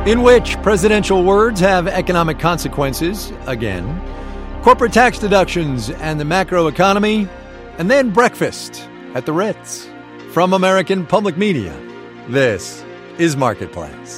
in which presidential words have economic consequences again, corporate tax deductions and the macroeconomy, and then breakfast at the Ritz. From American Public Media, this is Marketplace.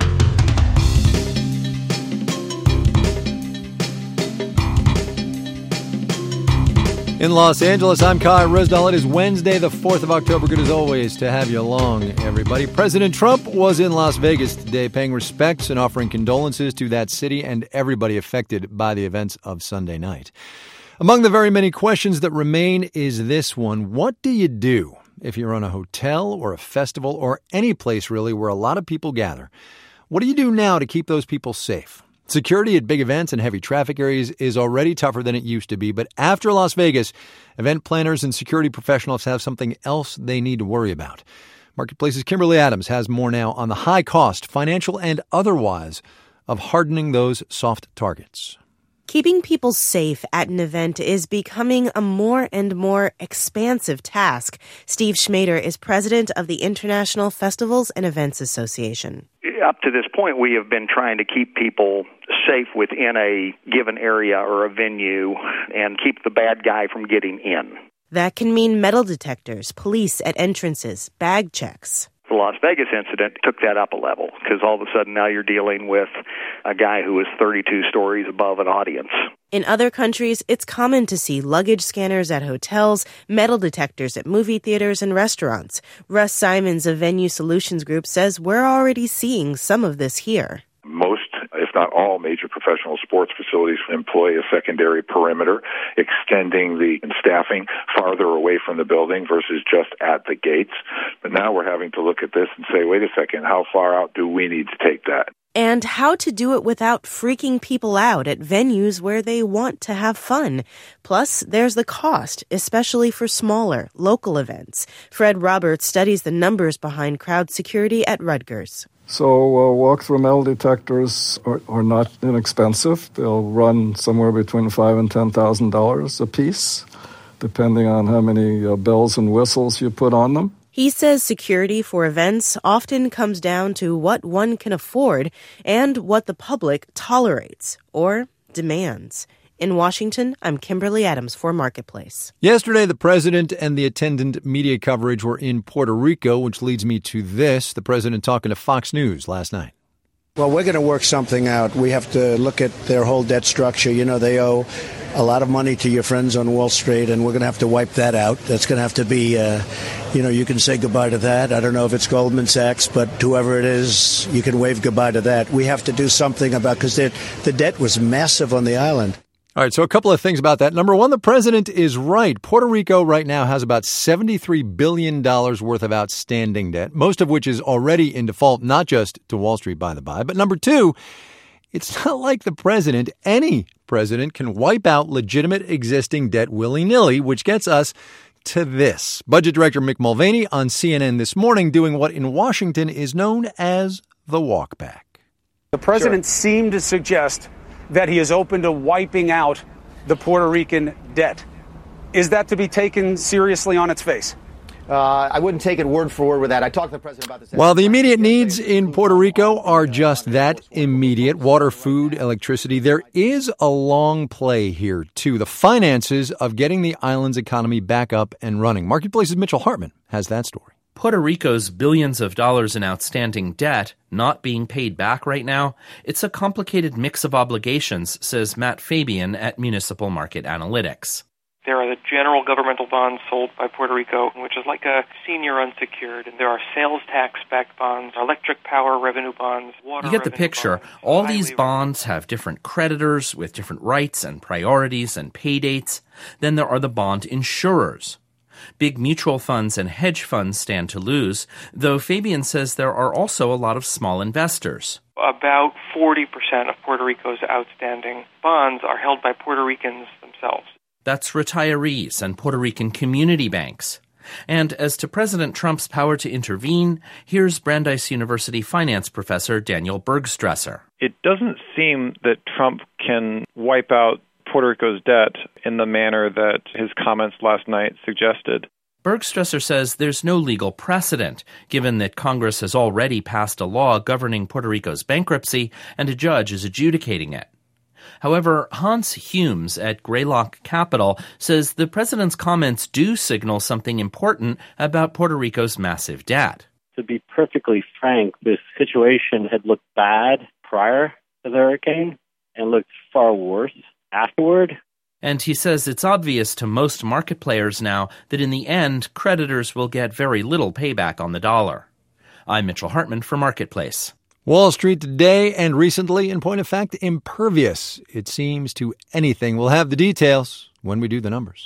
In Los Angeles, I'm Kai Ryssdal. It is Wednesday, the 4th of October. Good as always to have you along, everybody. President Trump was in Las Vegas today paying respects and offering condolences to that city and everybody affected by the events of Sunday night. Among the very many questions that remain is this one. What do you do if you're on a hotel or a festival or any place really where a lot of people gather? What do you do now to keep those people safe? Security at big events and heavy traffic areas is already tougher than it used to be, but after Las Vegas, event planners and security professionals have something else they need to worry about. Marketplace's Kimberly Adams has more now on the high cost, financial and otherwise, of hardening those soft targets. Keeping people safe at an event is becoming a more and more expansive task. Steve Schmader is president of the International Festivals and Events Association. Up to this point, we have been trying to keep people safe within a given area or a venue and keep the bad guy from getting in. That can mean metal detectors, police at entrances, bag checks. The Las Vegas incident took that up a level because all of a sudden now you're dealing with a guy who is 32 stories above an audience. In other countries, it's common to see luggage scanners at hotels, metal detectors at movie theaters and restaurants. Russ Simons of Venue Solutions Group says we're already seeing some of this here. Most, if not all, major professional sports facilities employ a secondary perimeter, extending the staffing farther away from the building versus just at the gates. But now we're having to look at this and say, wait a second, how far out do we need to take that? And how to do it without freaking people out at venues where they want to have fun. Plus, there's the cost, especially for smaller, local events. Fred Roberts studies the numbers behind crowd security at Rutgers. So walk-through metal detectors are not inexpensive. They'll run somewhere between $5,000 and $10,000 a piece, depending on how many bells and whistles you put on them. He says security for events often comes down to what one can afford and what the public tolerates or demands. In Washington, I'm Kimberly Adams for Marketplace. Yesterday, the president and the attendant media coverage were in Puerto Rico, which leads me to this. The president talking to Fox News last night. Well, we're going to work something out. We have to look at their whole debt structure. You know, they owe a lot of money to your friends on Wall Street, and we're going to have to wipe that out. That's going to have to be, you can say goodbye to that. I don't know if it's Goldman Sachs, but whoever it is, you can wave goodbye to that. We have to do something about, because the debt was massive on the island. All right, so a couple of things about that. Number one, the president is right. Puerto Rico right now has about $73 billion worth of outstanding debt, most of which is already in default, not just to Wall Street, by the by. But number two, it's not like the president, any president, can wipe out legitimate existing debt willy-nilly, which gets us to this. Budget Director Mick Mulvaney on CNN this morning doing what in Washington is known as the walk back. The president seemed to suggest that he is open to wiping out the Puerto Rican debt. Is that to be taken seriously on its face? I wouldn't take it word for word with that. I talked to the president about this. While the immediate needs in Puerto Rico are just that, immediate, water, food, electricity, there is a long play here, too. The finances of getting the island's economy back up and running. Marketplace's Mitchell Hartman has that story. Puerto Rico's billions of dollars in outstanding debt not being paid back right now, it's a complicated mix of obligations, says Matt Fabian at Municipal Market Analytics. There are the general governmental bonds sold by Puerto Rico, which is like a senior unsecured. And there are sales tax-backed bonds, electric power revenue bonds, water You get the picture. Bonds, all these bonds have different creditors with different rights and priorities and pay dates. Then there are the bond insurers. Big mutual funds and hedge funds stand to lose, though Fabian says there are also a lot of small investors. About 40% of Puerto Rico's outstanding bonds are held by Puerto Ricans themselves. That's retirees and Puerto Rican community banks. And as to President Trump's power to intervene, here's Brandeis University finance professor Daniel Bergstresser. It doesn't seem that Trump can wipe out Puerto Rico's debt in the manner that his comments last night suggested. Bergstresser says there's no legal precedent, given that Congress has already passed a law governing Puerto Rico's bankruptcy and a judge is adjudicating it. However, Hans Humes at Greylock Capital says the president's comments do signal something important about Puerto Rico's massive debt. To be perfectly frank, this situation had looked bad prior to the hurricane and looked far worse afterward. And he says it's obvious to most market players now that in the end, creditors will get very little payback on the dollar. I'm Mitchell Hartman for Marketplace. Wall Street today and recently, in point of fact, impervious, it seems, to anything. We'll have the details when we do the numbers.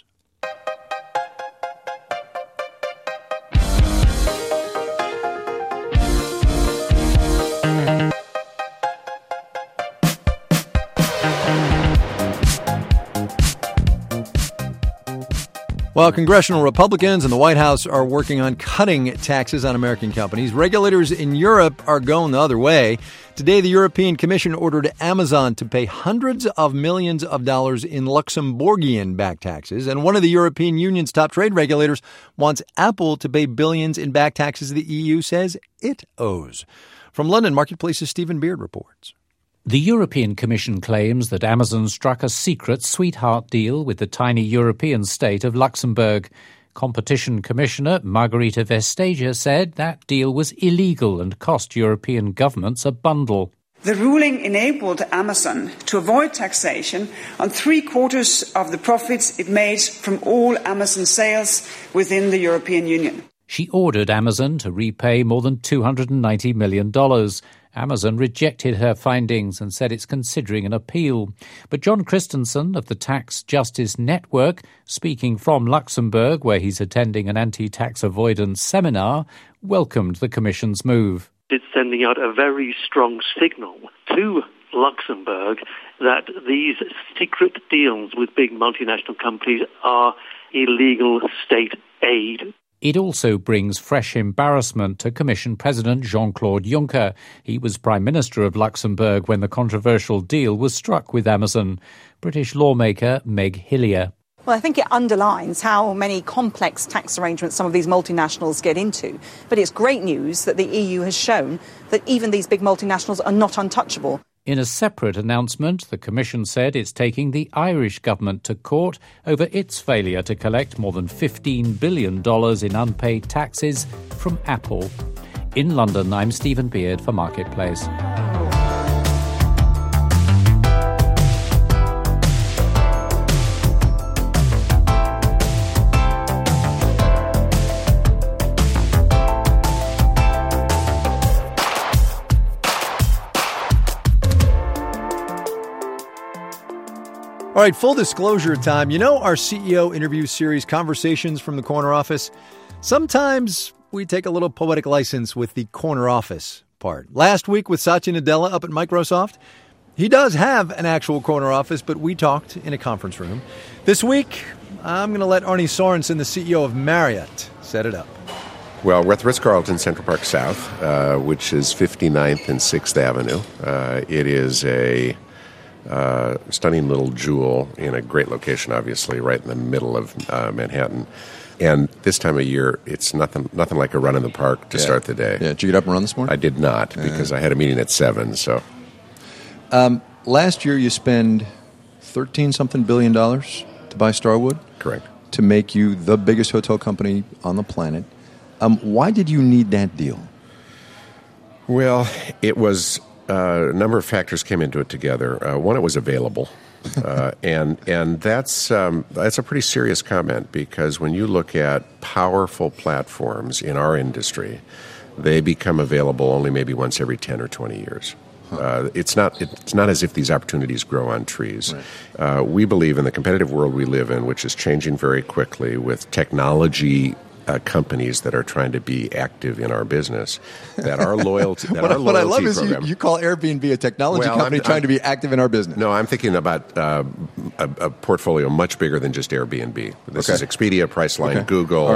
While congressional Republicans and the White House are working on cutting taxes on American companies, regulators in Europe are going the other way. Today, the European Commission ordered Amazon to pay hundreds of millions of dollars in Luxembourgian back taxes, and one of the European Union's top trade regulators wants Apple to pay billions in back taxes the EU says it owes. From London, Marketplace's Stephen Beard reports. The European Commission claims that Amazon struck a secret sweetheart deal with the tiny European state of Luxembourg. Competition Commissioner Margarita Vestager said that deal was illegal and cost European governments a bundle. The ruling enabled Amazon to avoid taxation on 3/4 of the profits it made from all Amazon sales within the European Union. She ordered Amazon to repay more than $290 million. Amazon rejected her findings and said it's considering an appeal. But John Christensen of the Tax Justice Network, speaking from Luxembourg, where he's attending an anti-tax avoidance seminar, welcomed the Commission's move. It's sending out a very strong signal to Luxembourg that these secret deals with big multinational companies are illegal state aid. It also brings fresh embarrassment to Commission President Jean-Claude Juncker. He was Prime Minister of Luxembourg when the controversial deal was struck with Amazon. British lawmaker Meg Hillier. Well, I think it underlines how many complex tax arrangements some of these multinationals get into. But it's great news that the EU has shown that even these big multinationals are not untouchable. In a separate announcement, the Commission said it's taking the Irish government to court over its failure to collect more than $15 billion in unpaid taxes from Apple. In London, I'm Stephen Beard for Marketplace. All right, full disclosure time. You know our CEO interview series, Conversations from the Corner Office? Sometimes we take a little poetic license with the corner office part. Last week with Satya Nadella up at Microsoft, he does have an actual corner office, but we talked in a conference room. This week, I'm going to let Arne Sorensen, the CEO of Marriott, set it up. Well, we're at the Ritz-Carlton Central Park South, which is 59th and 6th Avenue. It is a stunning little jewel in a great location, obviously, right in the middle of Manhattan. And this time of year, it's nothing like a run in the park to start the day. Yeah, did you get up and run this morning? I did not, because I had a meeting at 7. So, last year you spent $13-something billion to buy Starwood. Correct. To make you the biggest hotel company on the planet. Why did you need that deal? Well, it was a number of factors came into it together. One, it was available. And that's a pretty serious comment, because when you look at powerful platforms in our industry, they become available only maybe once every 10 or 20 years. It's not as if these opportunities grow on trees. Right. We believe in the competitive world we live in, which is changing very quickly with technology companies that are trying to be active in our business, that our loyalty. What I love is you call Airbnb a technology company trying to be active in our business. No, I'm thinking about a portfolio much bigger than just Airbnb. This is Expedia, Priceline, Google,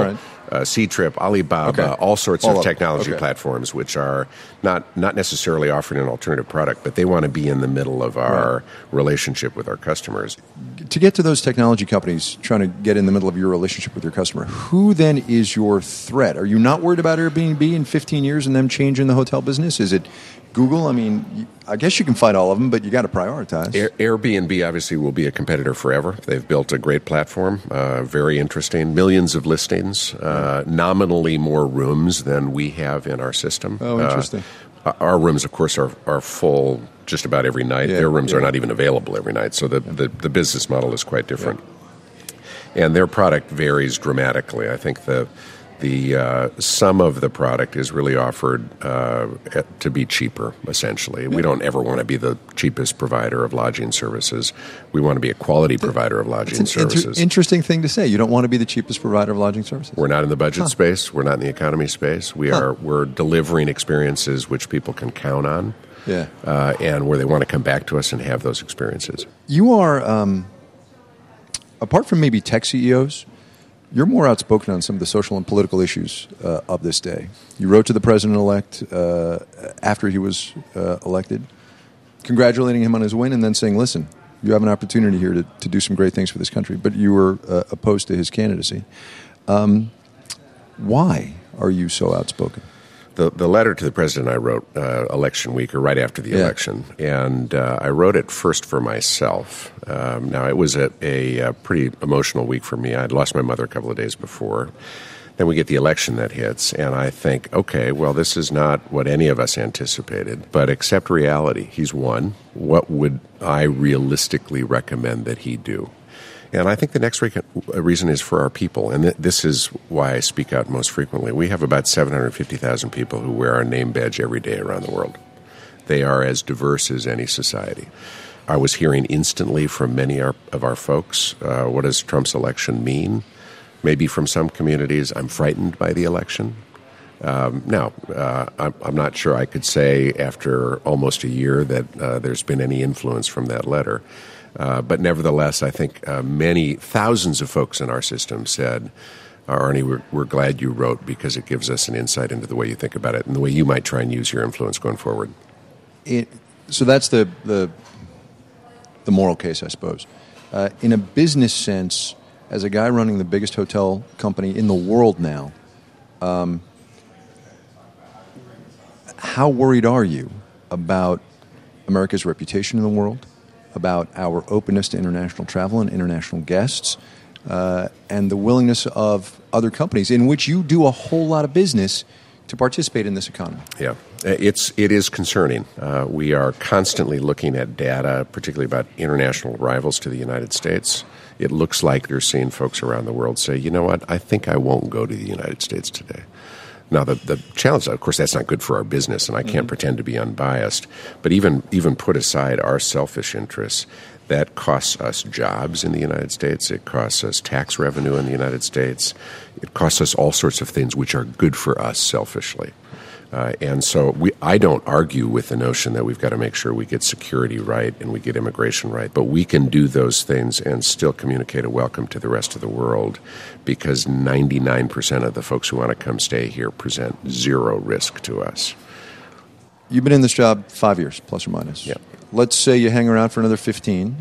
Ctrip, Alibaba, all sorts of technology platforms, which are not necessarily offering an alternative product, but they want to be in the middle of our relationship with our customers. To get to those technology companies trying to get in the middle of your relationship with your customer, who then is your threat? Are you not worried about Airbnb in 15 years and them changing the hotel business? Is it Google? I mean, I guess you can fight all of them, but you got to prioritize. Airbnb obviously will be a competitor forever. They've built a great platform, very interesting, millions of listings, nominally more rooms than we have in our system. Oh, interesting. Our rooms, of course, are full just about every night. Their rooms are not even available every night, so the business model is quite different. And their product varies dramatically. I think the sum of the product is really offered to be cheaper, essentially. We don't ever want to be the cheapest provider of lodging services. We want to be a quality provider of lodging services. Interesting thing to say. You don't want to be the cheapest provider of lodging services. We're not in the budget space. We're not in the economy space. We're delivering experiences which people can count on, and where they want to come back to us and have those experiences. You are, apart from maybe tech CEOs, you're more outspoken on some of the social and political issues of this day. You wrote to the president-elect after he was elected, congratulating him on his win and then saying, listen, you have an opportunity here to do some great things for this country, but you were opposed to his candidacy. Why are you so outspoken? The letter to the president I wrote election week, or right after the election, and I wrote it first for myself. Now, it was a pretty emotional week for me. I'd lost my mother a couple of days before. Then we get the election that hits, and I think, okay, well, this is not what any of us anticipated, but accept reality. He's won. What would I realistically recommend that he do? And I think the next reason is for our people, and this is why I speak out most frequently. We have about 750,000 people who wear our name badge every day around the world. They are as diverse as any society. I was hearing instantly from many of our folks, what does Trump's election mean? Maybe from some communities, I'm frightened by the election. Now, I'm not sure I could say after almost a year that there's been any influence from that letter. But nevertheless, I think many thousands of folks in our system said, Arnie, we're glad you wrote because it gives us an insight into the way you think about it and the way you might try and use your influence going forward. So that's the moral case, I suppose. In a business sense, as a guy running the biggest hotel company in the world now, how worried are you about America's reputation in the world, about our openness to international travel and international guests, and the willingness of other companies in which you do a whole lot of business to participate in this economy? Yeah, it is concerning. We are constantly looking at data, particularly about international arrivals to the United States. It looks like you're seeing folks around the world say, you know what, I think I won't go to the United States today. Now, the challenge, of course, that's not good for our business, and I can't pretend to be unbiased, but even put aside our selfish interests, that costs us jobs in the United States. It costs us tax revenue in the United States. It costs us all sorts of things which are good for us selfishly. And so I don't argue with the notion that we've got to make sure we get security right and we get immigration right, but we can do those things and still communicate a welcome to the rest of the world because 99% of the folks who want to come stay here present zero risk to us. You've been in this job 5 years, plus or minus. Yeah. Let's say you hang around for another 15.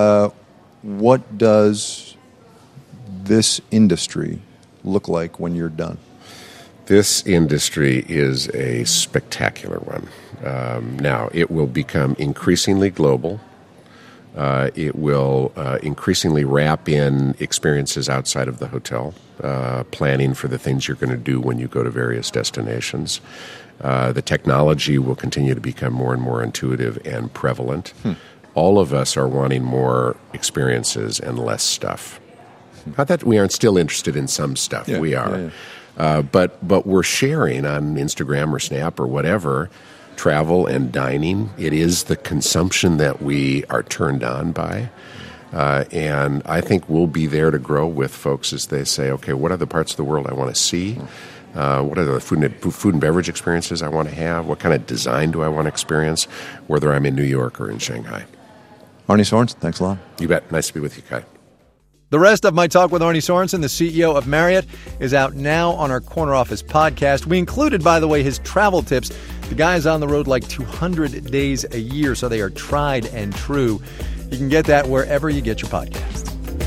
What does this industry look like when you're done? This industry is a spectacular one. Now, it will become increasingly global. It will increasingly wrap in experiences outside of the hotel, planning for the things you're going to do when you go to various destinations. The technology will continue to become more and more intuitive and prevalent. All of us are wanting more experiences and less stuff. Not that we aren't still interested in some stuff. Yeah, we are. Yeah. But we're sharing on Instagram or Snap or whatever, travel and dining. It is the consumption that we are turned on by. And I think we'll be there to grow with folks as they say, okay, what are the parts of the world I want to see? What are the food and beverage experiences I want to have? What kind of design do I want to experience, whether I'm in New York or in Shanghai? Arnie Sorensen, thanks a lot. You bet. Nice to be with you, Kai. The rest of my talk with Arnie Sorensen, the CEO of Marriott, is out now on our Corner Office podcast. We included, by the way, his travel tips. The guy's on the road like 200 days a year, so they are tried and true. You can get that wherever you get your podcasts.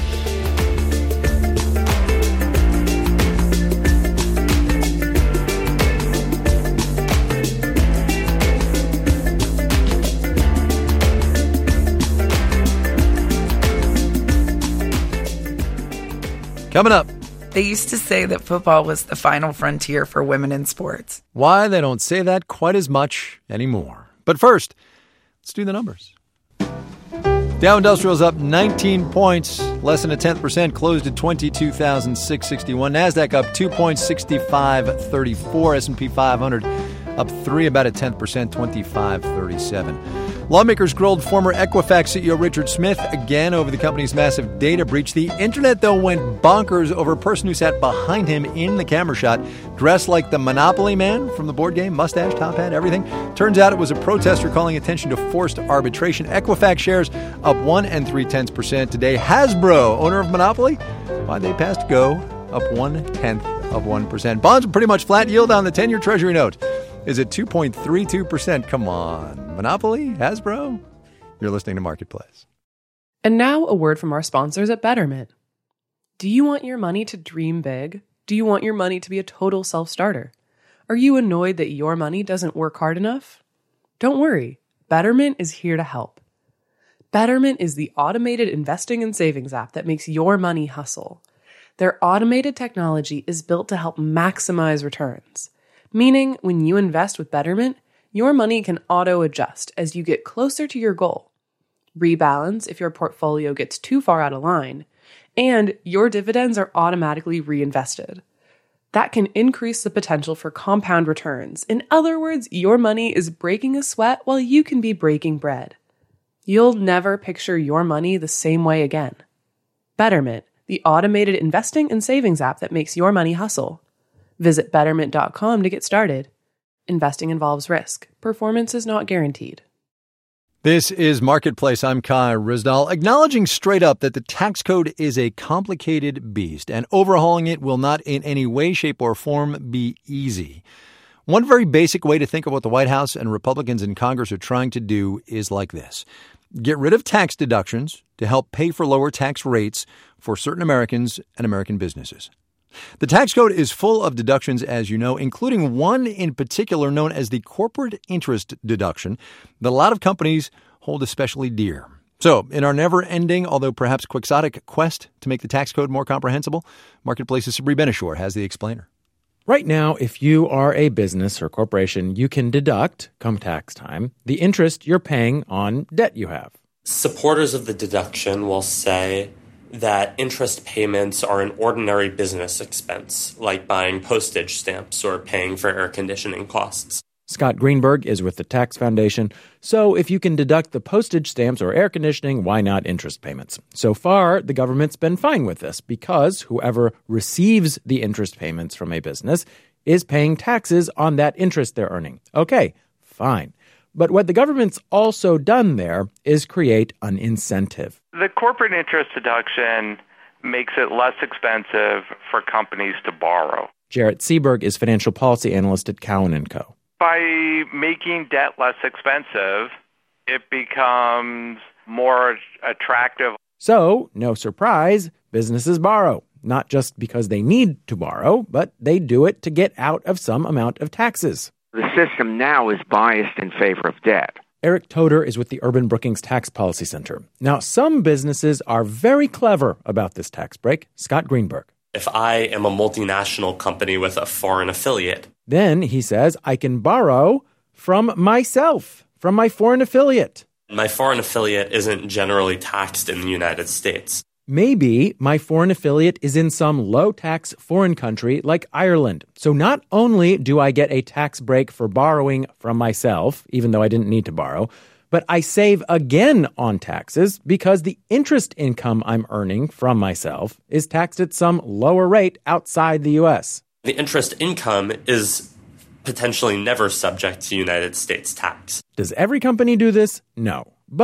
Coming up. They used to say that football was the final frontier for women in sports. Why they don't say that quite as much anymore. But first, let's do the numbers. Dow Industrial's up 19 points, less than 0.1%, closed at 22,661. NASDAQ up 2 points, 65.34. S&P 500 up 3, about 0.1%, 25.37. Lawmakers grilled former Equifax CEO Richard Smith again over the company's massive data breach. The internet, though, went bonkers over a person who sat behind him in the camera shot, dressed like the Monopoly man from the board game, mustache, top hat, everything. Turns out it was a protester calling attention to forced arbitration. Equifax shares up 1 3/10% today. Hasbro, owner of Monopoly, why they passed go, up 0.1%. Bonds are pretty much flat. Yield on the 10-year Treasury note is at 2.32%. Come on. Monopoly? Hasbro? You're listening to Marketplace. And now a word from our sponsors at Betterment. Do you want your money to dream big? Do you want your money to be a total self-starter? Are you annoyed that your money doesn't work hard enough? Don't worry. Betterment is here to help. Betterment is the automated investing and savings app that makes your money hustle. Their automated technology is built to help maximize returns. Meaning, when you invest with Betterment, your money can auto-adjust as you get closer to your goal, rebalance if your portfolio gets too far out of line, and your dividends are automatically reinvested. That can increase the potential for compound returns. In other words, your money is breaking a sweat while you can be breaking bread. You'll never picture your money the same way again. Betterment, the automated investing and savings app that makes your money hustle. Visit Betterment.com to get started. Investing involves risk. Performance is not guaranteed. This is Marketplace. I'm Kai Ryssdal, acknowledging straight up that the tax code is a complicated beast, and overhauling it will not in any way, shape, or form be easy. One very basic way to think of what the White House and Republicans in Congress are trying to do is like this. Get rid of tax deductions to help pay for lower tax rates for certain Americans and American businesses. The tax code is full of deductions, as you know, including one in particular known as the corporate interest deduction that a lot of companies hold especially dear. So, in our never-ending, although perhaps quixotic quest to make the tax code more comprehensible, Marketplace's Sabri Benishore has the explainer. Right now, if you are a business or corporation, you can deduct, come tax time, the interest you're paying on debt you have. Supporters of the deduction will say that interest payments are an ordinary business expense, like buying postage stamps or paying for air conditioning costs. Scott Greenberg is with the Tax Foundation, so if you can deduct the postage stamps or air conditioning, why not interest payments? So far, the government's been fine with this because whoever receives the interest payments from a business is paying taxes on that interest they're earning. Okay, fine. But what the government's also done there is create an incentive. The corporate interest deduction makes it less expensive for companies to borrow. Jarrett Seaberg is financial policy analyst at Cowen & Co. By making debt less expensive, it becomes more attractive. So, no surprise, businesses borrow. Not just because they need to borrow, but they do it to get out of some amount of taxes. The system now is biased in favor of debt. Eric Toder is with the Urban Brookings Tax Policy Center. Now, some businesses are very clever about this tax break. Scott Greenberg. If I am a multinational company with a foreign affiliate, then, he says, I can borrow from myself, from my foreign affiliate. My foreign affiliate isn't generally taxed in the United States. Maybe my foreign affiliate is in some low-tax foreign country like Ireland. So not only do I get a tax break for borrowing from myself, even though I didn't need to borrow, but I save again on taxes because the interest income I'm earning from myself is taxed at some lower rate outside the U.S. The interest income is potentially never subject to United States tax. Does every company do this? No. But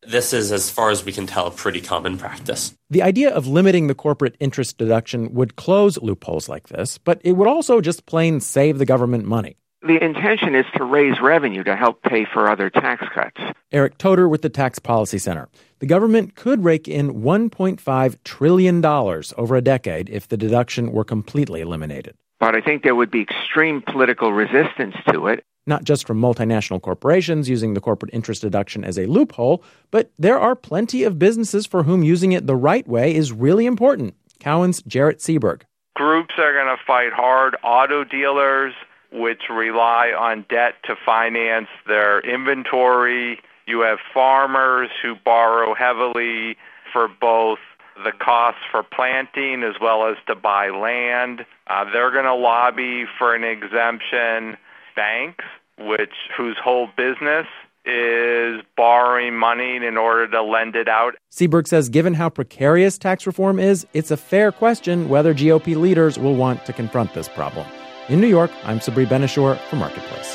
This is, as far as we can tell, pretty common practice. The idea of limiting the corporate interest deduction would close loopholes like this, but it would also just plain save the government money. The intention is to raise revenue to help pay for other tax cuts. Eric Toder with the Tax Policy Center. The government could rake in $1.5 trillion over a decade if the deduction were completely eliminated. But I think there would be extreme political resistance to it. Not just from multinational corporations using the corporate interest deduction as a loophole, but there are plenty of businesses for whom using it the right way is really important. Cowen's Jarrett Seberg. Groups are going to fight hard. Auto dealers, which rely on debt to finance their inventory. You have farmers who borrow heavily for both the costs for planting as well as to buy land. They're going to lobby for an exemption. Banks, whose whole business is borrowing money in order to lend it out. Seberg says given how precarious tax reform is, it's a fair question whether GOP leaders will want to confront this problem. In New York, I'm Sabri Benishore for Marketplace.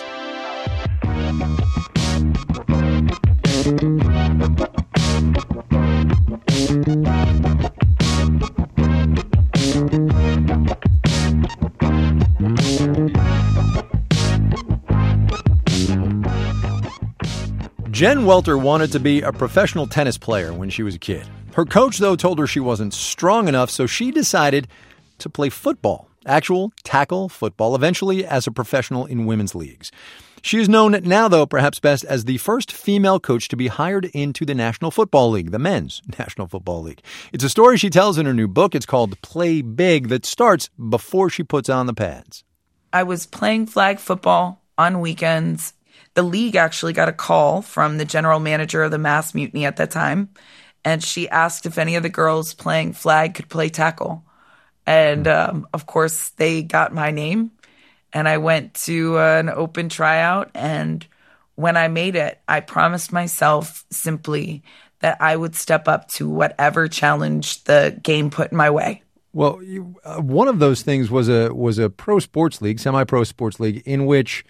Jen Welter wanted to be a professional tennis player when she was a kid. Her coach, though, told her she wasn't strong enough, so she decided to play football, actual tackle football, eventually as a professional in women's leagues. She is known now, though, perhaps best as the first female coach to be hired into the National Football League, the Men's National Football League. It's a story she tells in her new book. It's called Play Big, that starts before she puts on the pads. I was playing flag football on weekends. The league actually got a call from the general manager of the Mass Mutiny at that time, and she asked if any of the girls playing flag could play tackle. And, of course, they got my name, and I went to an open tryout, and when I made it, I promised myself simply that I would step up to whatever challenge the game put in my way. Well, one of those things was a pro sports league, semi-pro sports league, in which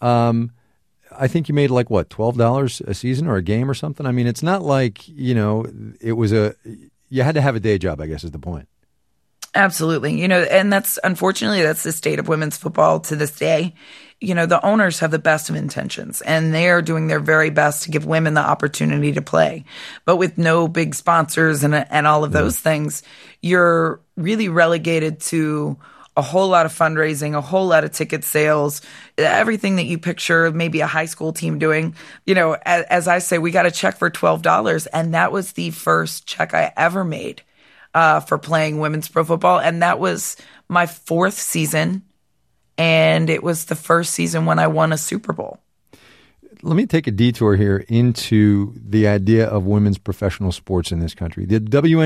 I think you made like, what, $12 a season or a game or something? I mean, it's not like, it was you had to have a day job, I guess is the point. Absolutely. And that's the state of women's football to this day. The owners have the best of intentions, and they are doing their very best to give women the opportunity to play. But with no big sponsors and all of those things, you're really relegated to a whole lot of fundraising, a whole lot of ticket sales, everything that you picture maybe a high school team doing. As I say, we got a check for $12, and that was the first check I ever made for playing women's pro football. And that was my fourth season, and it was the first season when I won a Super Bowl. Let me take a detour here into the idea of women's professional sports in this country. The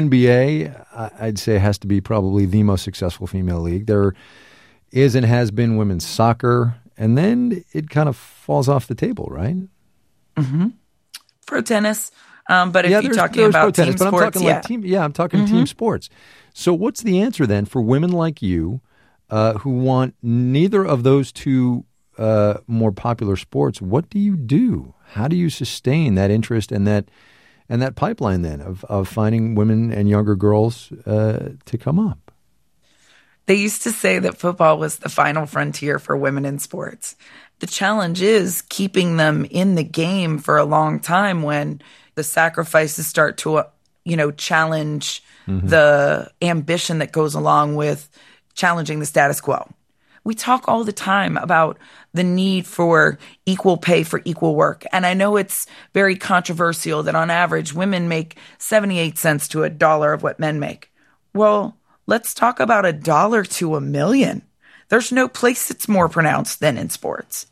WNBA, I'd say, has to be probably the most successful female league. There is and has been women's soccer, and then it kind of falls off the table, right? Mm-hmm. Pro tennis. But if you're talking about team sports, I'm talking team sports. So what's the answer then for women like you who want neither of those two more popular sports? What do you do? How do you sustain that interest and that pipeline then of finding women and younger girls to come up? They used to say that football was the final frontier for women in sports. The challenge is keeping them in the game for a long time when the sacrifices start to, challenge the ambition that goes along with challenging the status quo. We talk all the time about the need for equal pay for equal work. And I know it's very controversial that on average, women make 78 cents to $1 of what men make. Well, let's talk about $1 to $1 million. There's no place it's more pronounced than in sports.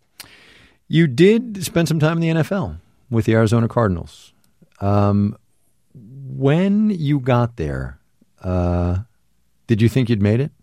You did spend some time in the NFL with the Arizona Cardinals. When you got there, did you think you'd made it?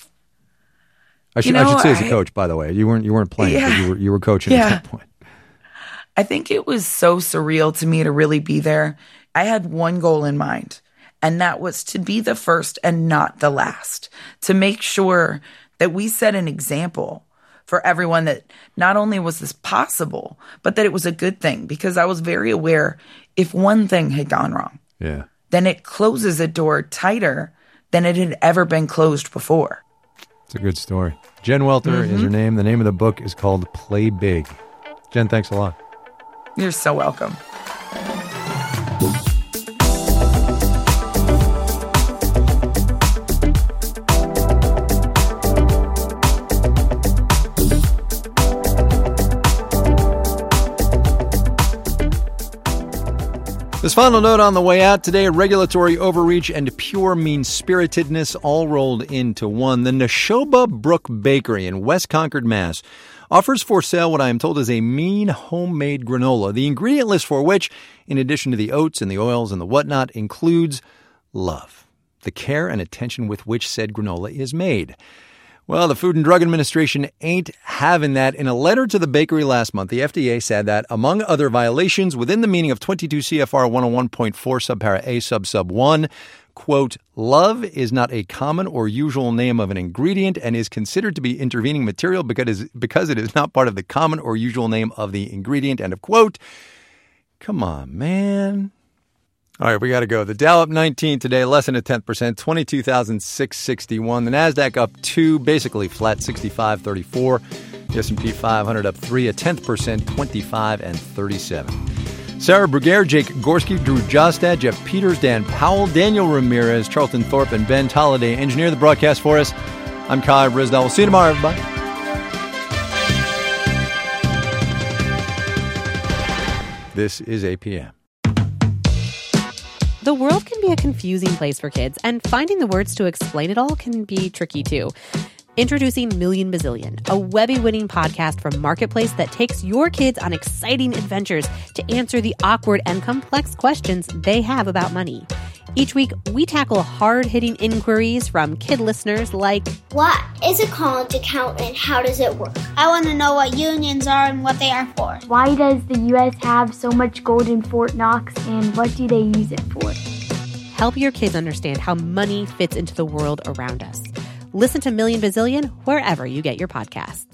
I should say as a coach, by the way. You weren't playing, but you were coaching at that point. I think it was so surreal to me to really be there. I had one goal in mind, and that was to be the first and not the last, to make sure that we set an example for everyone that not only was this possible, but that it was a good thing, because I was very aware if one thing had gone wrong, then it closes a door tighter than it had ever been closed before. It's a good story. Jen Welter is her name. The name of the book is called Play Big. Jen, thanks a lot. You're so welcome. This final note on the way out today, regulatory overreach and pure mean-spiritedness all rolled into one. The Neshoba Brook Bakery in West Concord, Mass. offers for sale what I am told is a mean homemade granola, the ingredient list for which, in addition to the oats and the oils and the whatnot, includes love, the care and attention with which said granola is made. Well, the Food and Drug Administration ain't having that. In a letter to the bakery last month, the FDA said that, among other violations within the meaning of 22 CFR 101.4 subpara A sub 1, quote, love is not a common or usual name of an ingredient and is considered to be intervening material because it is not part of the common or usual name of the ingredient, end of quote. Come on, man. All right, we got to go. The Dow up 19 today, less than a 10%, 22,661. The NASDAQ up 2, basically flat, 65.34. The S&P 500 up 3, a 10%, 25 and 37. Sarah Bruguiere, Jake Gorski, Drew Jostad, Jeff Peters, Dan Powell, Daniel Ramirez, Charlton Thorpe, and Ben Tolliday engineer the broadcast for us. I'm Kai Risdell. We'll see you tomorrow, everybody. This is APM. The world can be a confusing place for kids, and finding the words to explain it all can be tricky too. Introducing Million Bazillion, a Webby-winning podcast from Marketplace that takes your kids on exciting adventures to answer the awkward and complex questions they have about money. Each week, we tackle hard-hitting inquiries from kid listeners like, what is a college account and how does it work? I want to know what unions are and what they are for. Why does the U.S. have so much gold in Fort Knox and what do they use it for? Help your kids understand how money fits into the world around us. Listen to Million Bazillion wherever you get your podcasts.